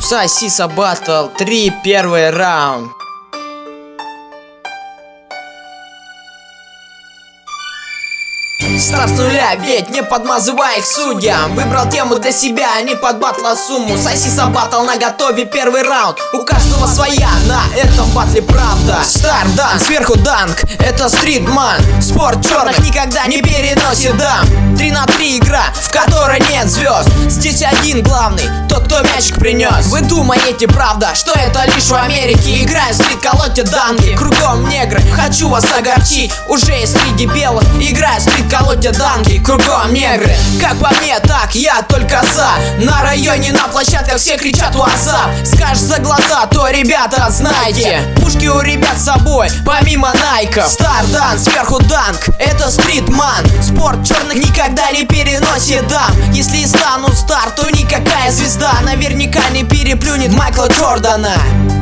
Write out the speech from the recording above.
Сосиса Батл 3, первый раунд. Старт с нуля, ведь не подмазывай их судьям. Выбрал тему для себя, а не под батла сумму. Сосиса Батл на готове, первый раунд. У каждого своя, на этом батле правда. Старт, дан, сверху данк, это стритман. Спорт черных никогда не переносит дам. 3 на 3 игра, в которой нет звезд. Здесь один главный, тот, кто мячик принес. Вы думаете, правда, что это лишь в Америке? Играем в стрит, колотьте данки, кругом негры. Хочу вас огорчить, уже есть среди белых. Играю в стрит, колотьте данки, кругом негры. Как по мне, так я только за. На районе, на площадках все кричат WhatsApp. Скажешь за глаза, то, ребята, знайте, пушки у ребят с собой, помимо найков. Старт, дан, сверху данк, это стритман. Спорт черных никогда не переносит дам. Если и стану стар, то никакая звезда наверняка не переплюнет Майкла Джордана.